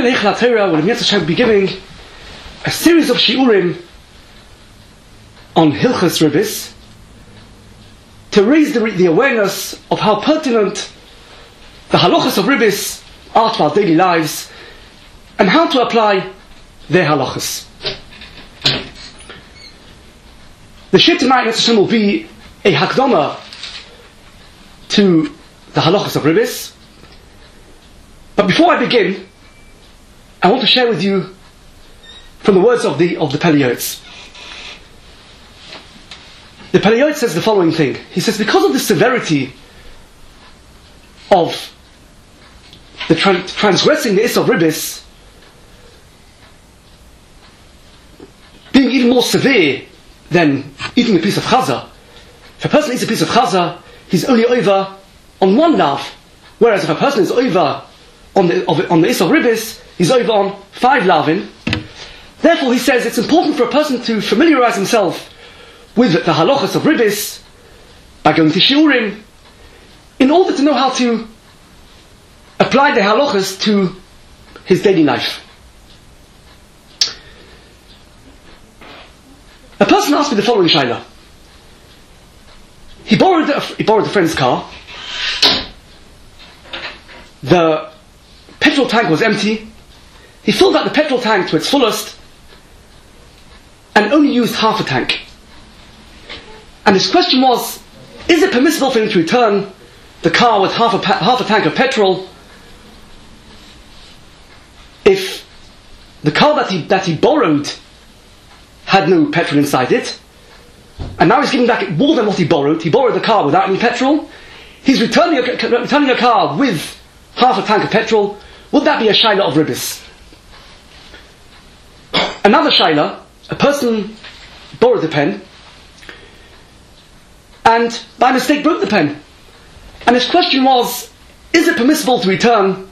Here in Eichel HaTorah, we'll be giving a series of shiurim on Hilchos Ribbis to raise the awareness of how pertinent the halachas of Ribbis are to our daily lives and how to apply their halachas. The shir tonight will be a hakdama to the halachas of Ribbis. But before I begin, I want to share with you from the words of the Pele Yoetz. The Pele Yoetz says the following thing. He says, because of the severity of the transgressing the Issa of Ribbis being even more severe than eating a piece of chaza. If a person eats a piece of chaza, he's only over on one lav, whereas if a person is over on the Issa of Ribbis, he's over on 5 lavin. Therefore, he says it's important for a person to familiarize himself with the halachas of Ribbis by going to shiurim, in order to know how to apply the halachas to his daily life. A person asked me the following shayla. He borrowed a friend's car. The petrol tank was empty. He filled up the petrol tank to its fullest and only used half a tank. And his question was, is it permissible for him to return the car with half a tank of petrol if the car that he borrowed had no petrol inside it, and now he's giving back more than what he borrowed? He borrowed the car without any petrol. He's returning a car with half a tank of petrol. Would that be a shayla of Ribbis? Another shayla, a person borrowed a pen and by mistake broke the pen. And his question was, is it permissible to return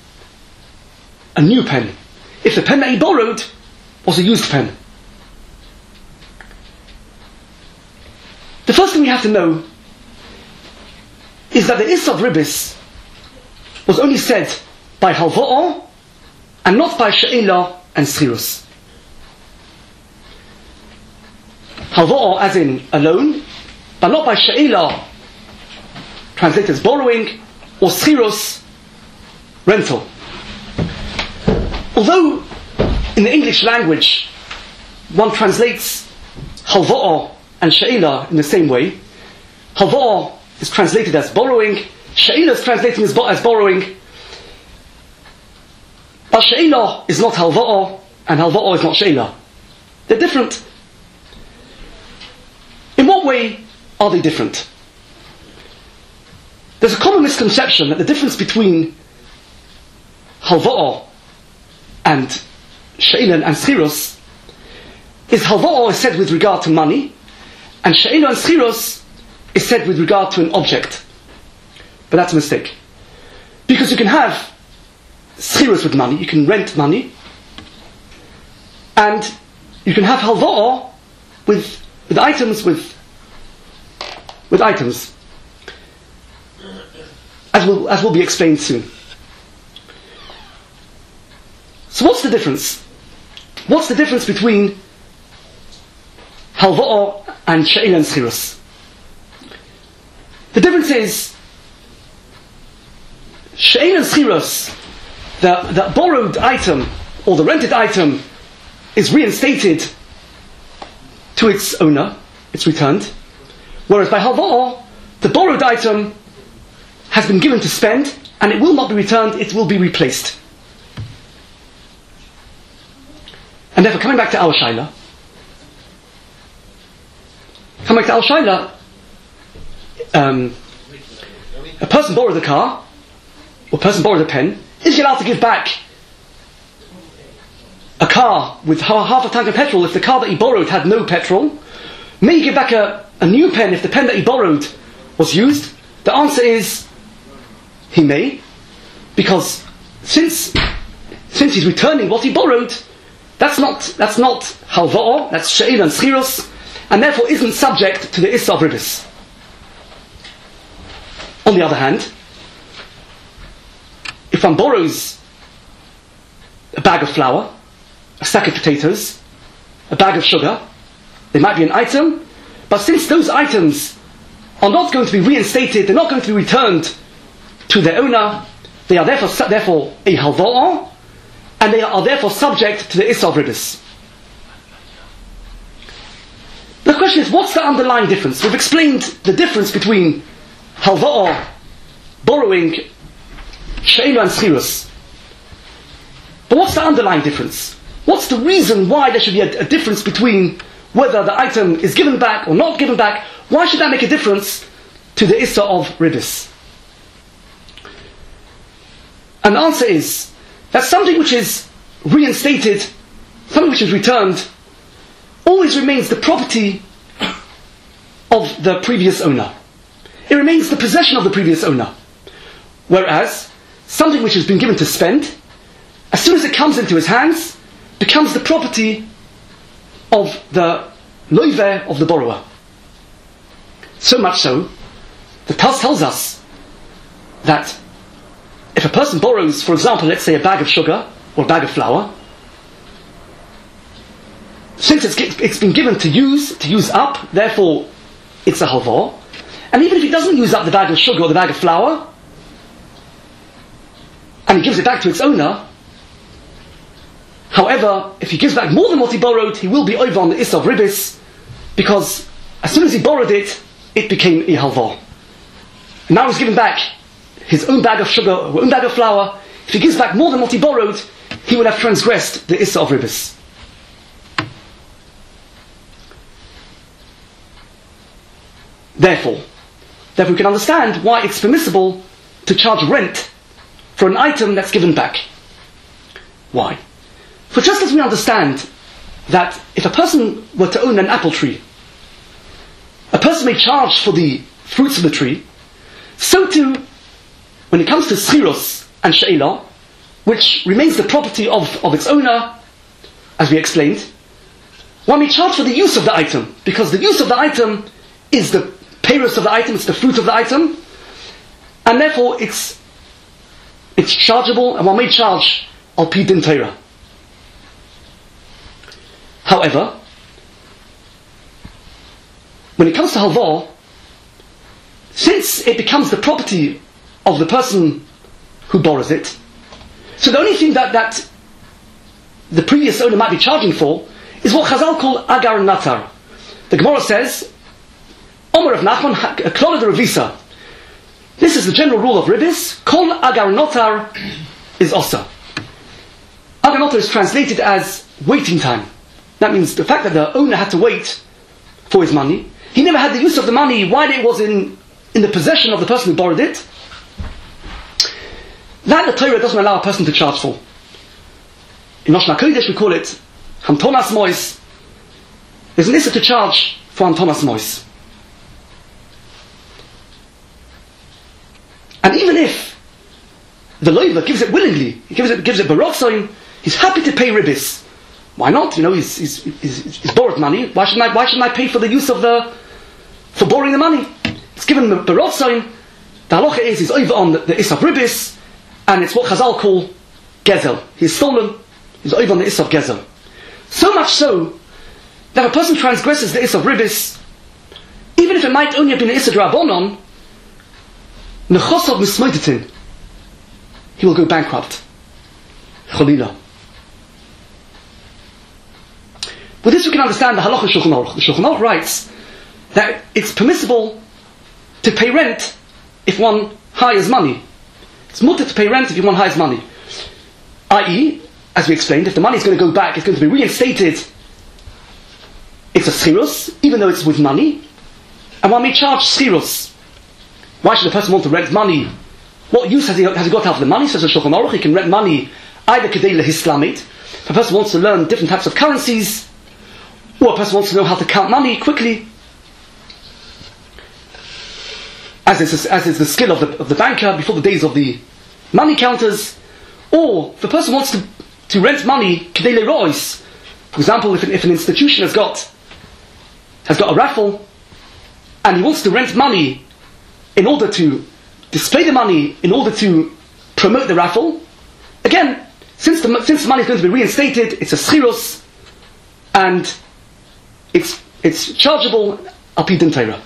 a new pen if the pen that he borrowed was a used pen? The first thing we have to know is that the Issa of Ribbis was only said by halva'ah and not by she'ela and schirus. Halva'ah as in a loan, but not by she'ela, translated as borrowing, or schirus, rental. Although in the English language one translates halva'ah and she'ela in the same way, halva'ah is translated as borrowing, she'ela is translated as borrowing, but she'ela is not halva'ah and halva'ah is not she'ela. They're different. In what way are they different? There's a common misconception that the difference between halva'ah and she'ela and schirus is halva'ah is said with regard to money, and she'ela and schirus is said with regard to an object. But that's a mistake. Because you can have schirus with money, you can rent money, and you can have halva'ah with items, as will be explained soon. So what's the difference? What's the difference between halva'ah and she'ela and schirus? The difference is, she'ela and schirus, the borrowed item or the rented item is reinstated to its owner, it's returned. Whereas by halva'ah, the borrowed item has been given to spend and it will not be returned, it will be replaced. And therefore, coming back to our shayla, a person borrowed a car, or a person borrowed a pen. Is he allowed to give back a car with half a tank of petrol if the car that he borrowed had no petrol? May he give back a new pen if the pen that he borrowed was used? The answer is, he may, because since he's returning what he borrowed, that's not halva'ah, that's she'ela and schirus, and therefore isn't subject to the Issa of Ribbis. On the other hand, if one borrows a bag of flour, a sack of potatoes, a bag of sugar. They might be an item, but since those items are not going to be reinstated, they're not going to be returned to their owner, they are therefore a halva'ah, and they are therefore subject to the Issa of Ribis. The question is, what's the underlying difference? We've explained the difference between halva'ah, borrowing, she'ela and schirus. But what's the underlying difference? What's the reason why there should be a difference between whether the item is given back or not given back? Why should that make a difference to the Issa of Ribis? And the answer is that something which is reinstated, something which is returned, always remains the property of the previous owner. It remains the possession of the previous owner. Whereas, something which has been given to spend, as soon as it comes into his hands, becomes the property of the loiveh, of the borrower. So much so, the Taz tells us that if a person borrows, for example, let's say a bag of sugar or a bag of flour, since it's been given to use up, therefore it's a halvah. And even if he doesn't use up the bag of sugar or the bag of flour, and he gives it back to its owner, however, if he gives back more than what he borrowed, he will be over on the Issa of Ribis, because as soon as he borrowed it, it became a halvah. And now he's given back his own bag of sugar or own bag of flour. If he gives back more than what he borrowed, he will have transgressed the Issa of Ribis. Therefore, we can understand why it's permissible to charge rent for an item that's given back. Why? For just as we understand that if a person were to own an apple tree, a person may charge for the fruits of the tree, so too, when it comes to schirus and she'ela, which remains the property of its owner, as we explained, one may charge for the use of the item, because the use of the item is the peiros of the item, it's the fruit of the item, and therefore it's chargeable, and one may charge al pi din Torah. However, when it comes to halvah, since it becomes the property of the person who borrows it, so the only thing that the previous owner might be charging for is what Chazal call agar natar. The Gemara says, Omer of Nachman, Klala de Revisa. This is the general rule of Ribis. Kol agar notar is osa. Agar notar is translated as waiting time. That means the fact that the owner had to wait for his money. He never had the use of the money while it was in the possession of the person who borrowed it. That the Torah doesn't allow a person to charge for. In Lashon HaKodesh we call it Hamtonas Mois. There's an issa to charge for Hamtonas Mois. And even if the loiva gives it willingly, he gives it barotzoin, he's happy to pay ribis. Why not? He's borrowed money. Why shouldn't I pay for the use of for borrowing the money? It's given the barotzoin. The halacha is he's over on the Issa of Ribis, and it's what Chazal call gezel. He's stolen. He's over on the Issa of gezel. So much so that if a person transgresses the Issa of Ribis, even if it might only have been the Issa Drabonon, Nechosov mismoitetin, he will go bankrupt. Cholila. With this we can understand the halacha Shulchan Aruch. The Shulchan Aruch writes that it's permissible to pay rent if one hires money. It's mutter to pay rent if one hires money. I.e., as we explained, if the money is going to go back, it's going to be reinstated, it's a schirus, even though it's with money, and one may charge schirus. Why should a person want to rent money? What use has he got out of the money? Says the Shulchan Aruch, he can rent money either kedei lehislamit, if a person wants to learn different types of currencies, or a person wants to know how to count money quickly, as is the skill of the banker before the days of the money counters, or if a person wants to rent money kedei lerois. For example, if an institution has got a raffle, and he wants to rent money in order to display the money, in order to promote the raffle, again, since the money is going to be reinstated, it's a schirus, and it's chargeable al pi din Torah.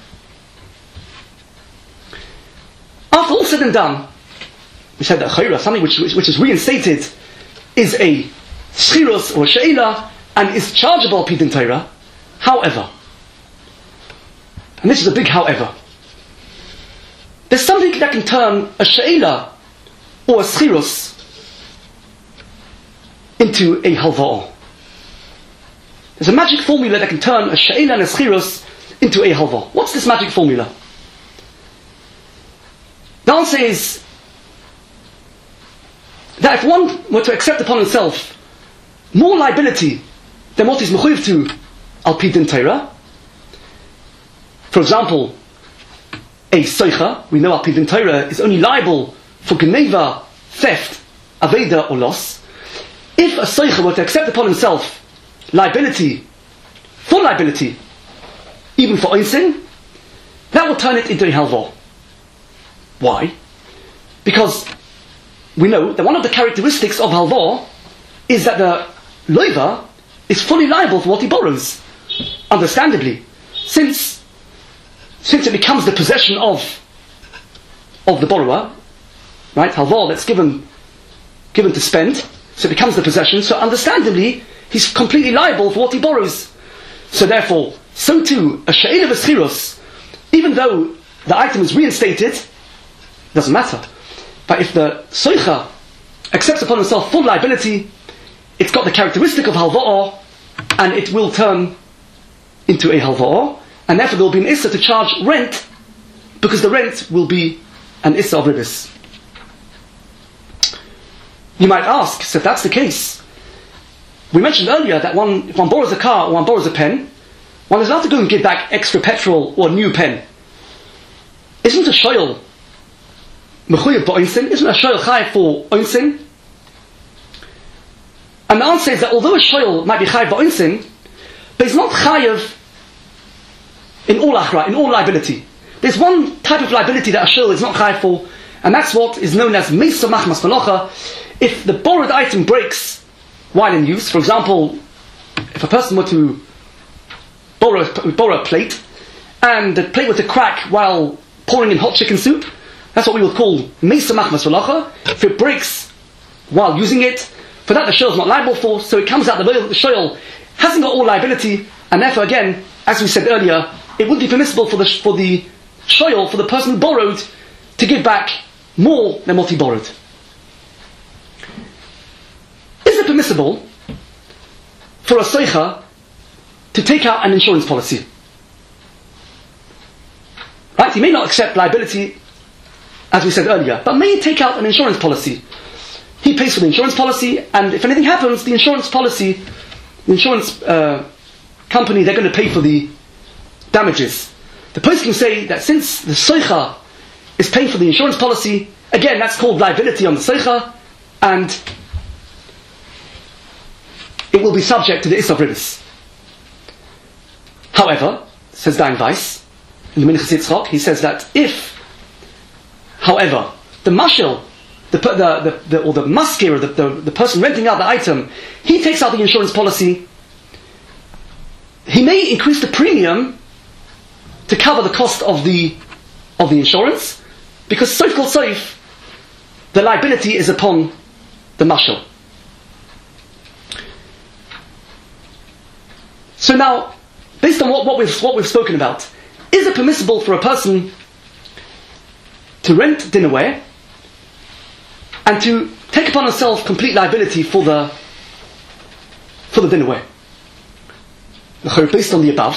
After all said and done, we said that chayra, something which is reinstated, is a schirus or a she'ela, and is chargeable al pi din Torah. However, and this is a big however, there's something that can turn a she'ela or a schirus into a halva'ah. There's a magic formula that can turn a she'ela and a schirus into a halva'ah. What's this magic formula? The answer is that if one were to accept upon himself more liability than what he's mechuyev to al pi din Torah, for example, a soicha, we know al pi din Torah is only liable for geneva, theft, aveda or loss. If a soicha were to accept upon himself liability, full liability, even for oinsin, that will turn it into a halva'ah. Why? Because we know that one of the characteristics of halva'ah is that the loiva is fully liable for what he borrows. Understandably, since it becomes the possession of the borrower, right? Halva'ah that's given to spend, so it becomes the possession. So understandably, he's completely liable for what he borrows. So therefore, so too a she'ela v'schirus, even though the item is reinstated, doesn't matter. But if the soicha accepts upon himself full liability, it's got the characteristic of halva'ah, and it will turn into a halva'ah, and therefore there will be an issa to charge rent, because the rent will be an issa of ribis. You might ask, so if that's the case, we mentioned earlier that if one borrows a car or one borrows a pen, one is allowed to go and give back extra petrol or a new pen. Isn't a shoyl mechuyev ba'oinsin? Isn't a shoyl chayav for oinsin? And the answer is that although a shoyl might be chayav ba'oinsin, but it's not chayav in all achra, in all liability. There's one type of liability that a shoyl is not chayav for, and that's what is known as meisa machmas malacha. If the borrowed item breaks while in use, for example, if a person were to borrow a plate, and the plate were to crack while pouring in hot chicken soup, that's what we would call meisa machmas malacha. If it breaks while using it, for that the shoyl is not liable for, so it comes out the shoyl hasn't got all liability, and therefore again, as we said earlier, it would be permissible for the shoyl, for the person who borrowed, to give back more than what he borrowed. Is it permissible for a soicha to take out an insurance policy? Right, he may not accept liability, as we said earlier, but may he take out an insurance policy? He pays for the insurance policy, and if anything happens, the insurance company, they're going to pay for the damages. The person can say that since the soicha is paying for the insurance policy, again, that's called liability on the soicha, and it will be subject to the issa of ribis. However, says Dayan Weiss, in the Minchas Yitzchok, he says that if, however, the mashal, the maskir, the person renting out the item, he takes out the insurance policy, he may increase the premium to cover the cost of the insurance, because soif kol soif, the liability is upon the mashal. So now, based on what we've spoken about, is it permissible for a person to rent dinnerware and to take upon himself complete liability for the dinnerware? Based on the above,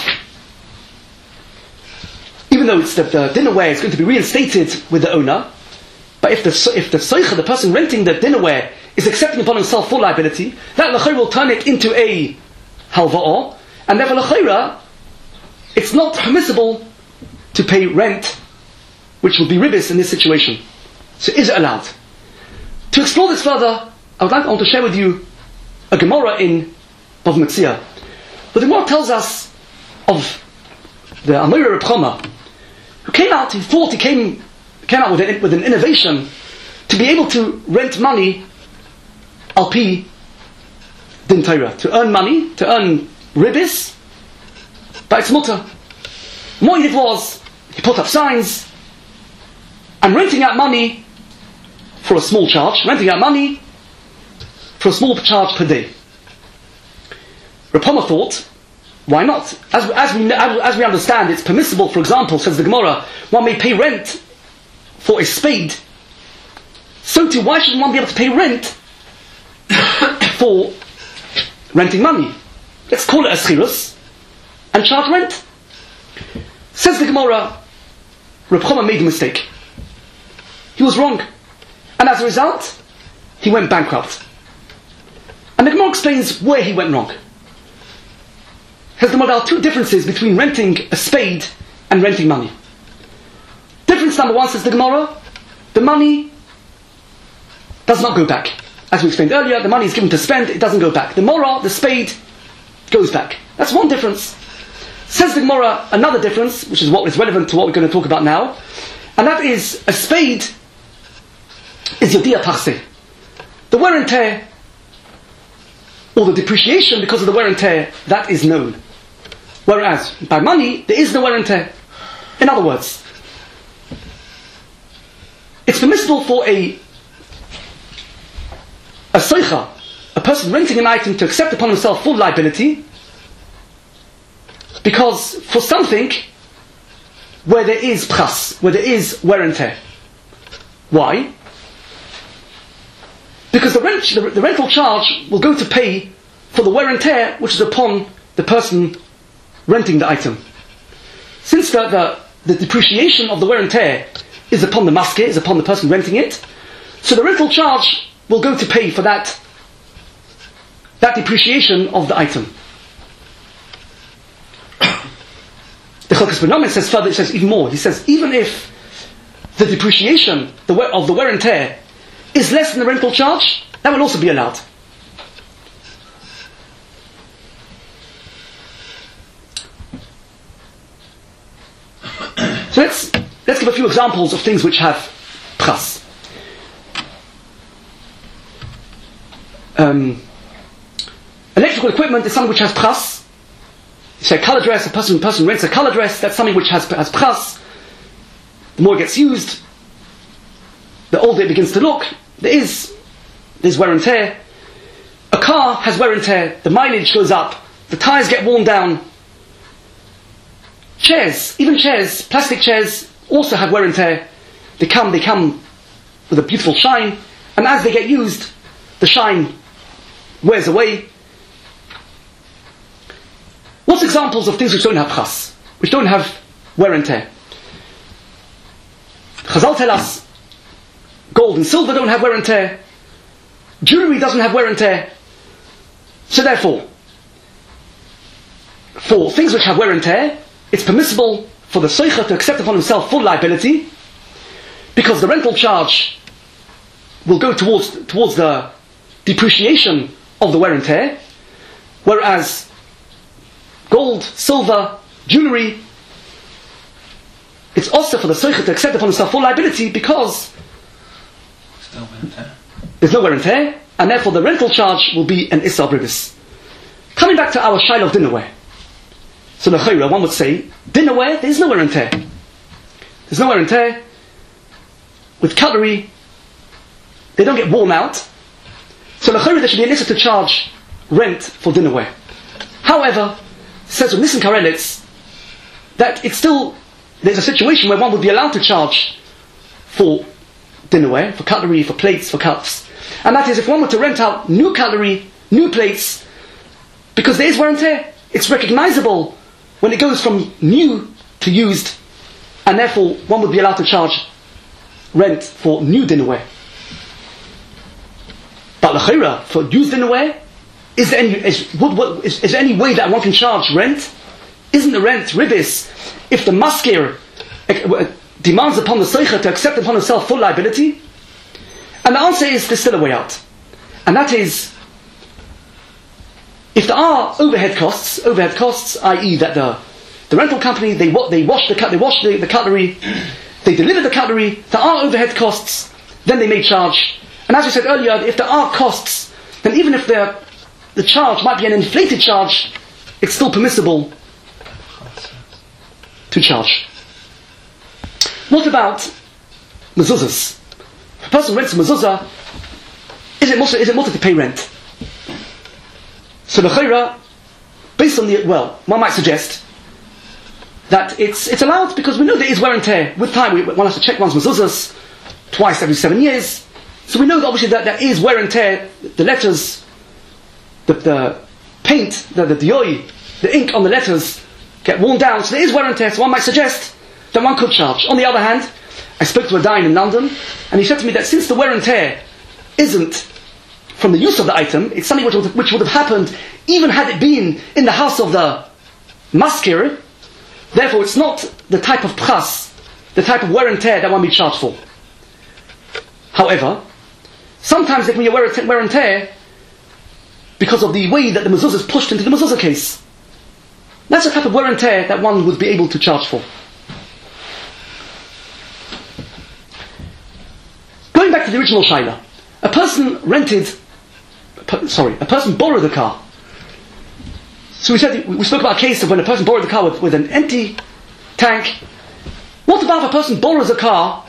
even though it's the dinnerware is going to be reinstated with the owner, but if the soicha, the person renting the dinnerware, is accepting upon himself full liability, that l'chayra will turn it into a halva'ah, and therefore l'chayra, it's not permissible to pay rent, which would be ribis in this situation. So is it allowed? To explore this further, I want to share with you a Gemara in Bava Metzia. But the Gemara tells us of the Amora Reb Chama, who came out with an innovation to be able to rent money Alpi Din Torah, to earn money, to earn ribis, but it's mutter. What he did was, he put up signs, and renting out money for a small charge, renting out money for a small charge per day. Rav Pama thought, why not? As we understand, it's permissible, for example, says the Gemara, one may pay rent for a spade. So too, why shouldn't one be able to pay rent for renting money? Let's call it a schirus and charge rent. Says the Gemara, Rav Pama made a mistake. He was wrong. And as a result, he went bankrupt. And the Gemara explains where he went wrong. Says the Gemara, there are two differences between renting a spade and renting money. Difference number one, says the Gemara, the money does not go back. As we explained earlier, the money is given to spend, it doesn't go back. The Morah, the spade, goes back. That's one difference. Says the Gemara, another difference, which is what is relevant to what we're going to talk about now, and that is, a spade is yodia parse. The wear and tear, or the depreciation because of the wear and tear, that is known. Whereas, by money, there is no wear and tear. In other words, it's permissible for a soicha, a person renting an item, to accept upon himself full liability, because for something where there is pras, where there is wear and tear. Why? Because the rental charge will go to pay for the wear and tear which is upon the person renting the item. Since the depreciation of the wear and tear is upon the masker, is upon the person renting it, so the rental charge will go to pay for that depreciation of the item. The Chalkas B'Nomen says further, it says even more. He says, even if the depreciation of the wear and tear is less than the rental charge, that will also be allowed. So let's give a few examples of things which have pras. Electrical equipment is something which has pras. Say a color dress, a person rents a color dress, that's something which has pras. The more it gets used, the older it begins to look. There's wear and tear. A car has wear and tear, the mileage goes up, the tires get worn down. Chairs, even chairs, plastic chairs, also have wear and tear. They come with a beautiful shine, and as they get used, the shine wears away. What's examples of things which don't have pras, which don't have wear and tear? Chazal tell us gold and silver don't have wear and tear. Jewelry doesn't have wear and tear. So therefore, for things which have wear and tear, it's permissible for the soicha to accept upon himself full liability, because the rental charge will go towards the depreciation of the wear and tear, whereas gold, silver, jewelry, it's also for the soicha to accept upon himself full liability because there's no wear and tear, and therefore the rental charge will be an issa bribis. Coming back to our shaila of dinnerware. So l'chayra, one would say, dinnerware, there's no wear and tear. There's no wear and tear. With cutlery, they don't get worn out. So l'chayra, there should be an issa to charge rent for dinnerware. However, says with Nissen Karelitz, that it's still, there's a situation where one would be allowed to charge for dinnerware, for cutlery, for plates, for cups. And that is if one were to rent out new cutlery, new plates, because there is wear and tear. It's recognizable when it goes from new to used, and therefore one would be allowed to charge rent for new dinnerware. But l'chayra, for used dinnerware, is there any way that one can charge rent? Isn't the rent ribis if the maskir demands upon the soicha to accept upon himself full liability? And the answer is there's still a way out. And that is, if there are overhead costs, i.e. that the rental company, they wash the cutlery, they deliver the cutlery, there are overhead costs, then they may charge. And as we said earlier, if there are costs then even if the charge might be an inflated charge, it's still permissible to charge. What about mezuzahs? If a person rents a mezuzah, is it mutter to pay rent? So the chayra, based on one might suggest that it's allowed because we know there is wear and tear. With time, one has to check one's mezuzahs twice every 7 years. So we know that obviously that there is wear and tear. The letters, the paint, the dioi, the ink on the letters get worn down. So there is wear and tear. So one might suggest that one could charge. On the other hand, I spoke to a dayan in London, and he said to me that since the wear and tear isn't from the use of the item, it's something which would have happened even had it been in the house of the maskir. Therefore, it's not the type of pras, the type of wear and tear that one be charged for. However, sometimes there can be a wear and tear because of the way that the mezuzah is pushed into the mezuzah case. That's the type of wear and tear that one would be able to charge for. Going back to the original shaila, a person borrowed a car. So we spoke about a case of when a person borrowed the car with an empty tank. What about if a person borrows a car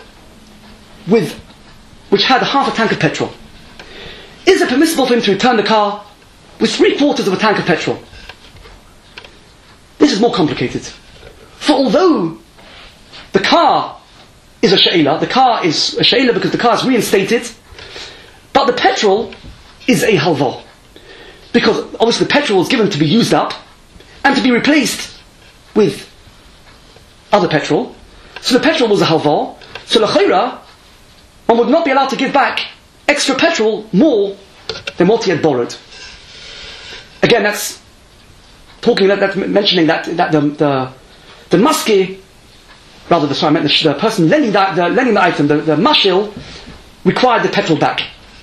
which had half a tank of petrol? Is it permissible for him to return the car with 3/4 of a tank of petrol? This is more complicated. For although the car is a she'ila, the car is a she'ila because the car is reinstated, but the petrol is a halva. Because obviously the petrol is given to be used up and to be replaced with other petrol. So the petrol was a halva. So l'chayra, one would not be allowed to give back extra petrol more than what he had borrowed. Again, that's mentioning that the maski, rather the person lending the item, the mashil, required the petrol back.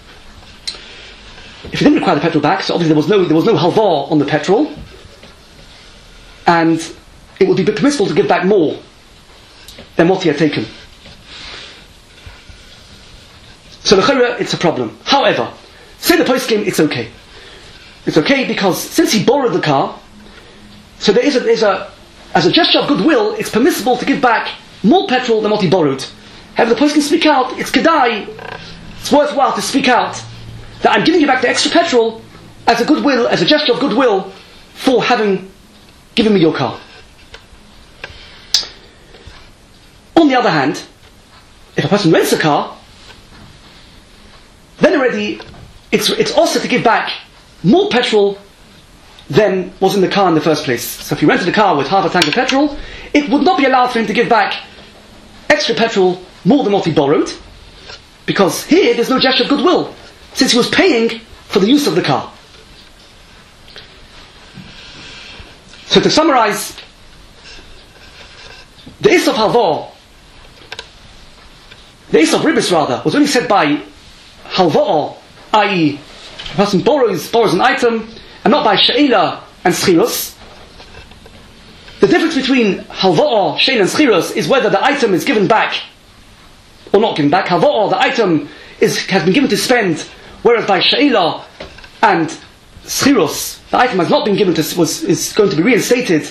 If he didn't require the petrol back, so obviously there was no halva on the petrol, and it would be permissible to give back more than what he had taken. So l'chayra, it's a problem. However, say the poskim, it's okay. It's okay because since he borrowed the car, so there's as a gesture of goodwill, it's permissible to give back more petrol than what he borrowed. However, the poskim speak out, it's kedai, it's worthwhile to speak out that I'm giving you back the extra petrol as a goodwill, as a gesture of goodwill for having given me your car. On the other hand, if a person rents a car, then already it's also to give back more petrol than was in the car in the first place. So if he rented a car with half a tank of petrol, it would not be allowed for him to give back extra petrol more than what he borrowed, because here there's no gesture of goodwill, since he was paying for the use of the car. So to summarize, the is of halva, the is of ribis rather, was only said by halva, i.e. a person borrows an item, and not by she'ila and schirus. The difference between halva, she'ila and schirus is whether the item is given back or not given back. Halva, the item has been given to spend, whereas by she'ila and schirus, the item has not been given to, is going to be reinstated.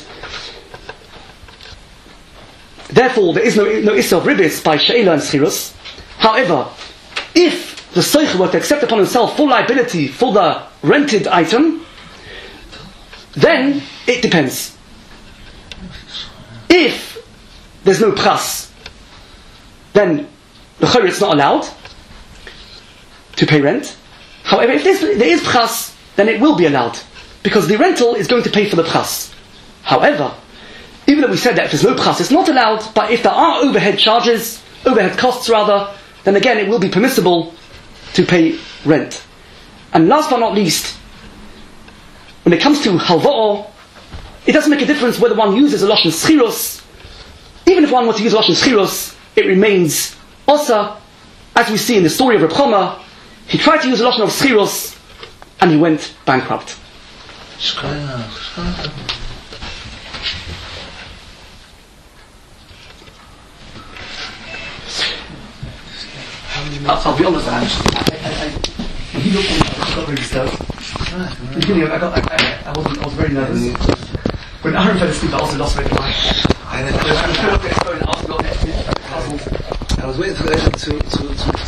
Therefore, there is no issa of ribis by she'ila and schirus. However, if the soicher were to accept upon himself full liability for the rented item, then it depends. If there's no pras, then the chayr is not allowed to pay rent. However, if there is pras, then it will be allowed, because the rental is going to pay for the pras. However, even though we said that if there's no pras, it's not allowed, but if there are overhead costs rather, then again it will be permissible to pay rent. And last but not least, when it comes to halva'ah, it doesn't make a difference whether one uses a lashon schirus. Even if one were to use a lashon schirus, it remains osa. As we see in the story of Reb Choma, he tried to use a lashon of schirus and he went bankrupt. I'll be honest, he looked at me, I got very disturbed. At the beginning, I was very nervous. When Aaron fell asleep, I also lost my mind. I was waiting for Aaron to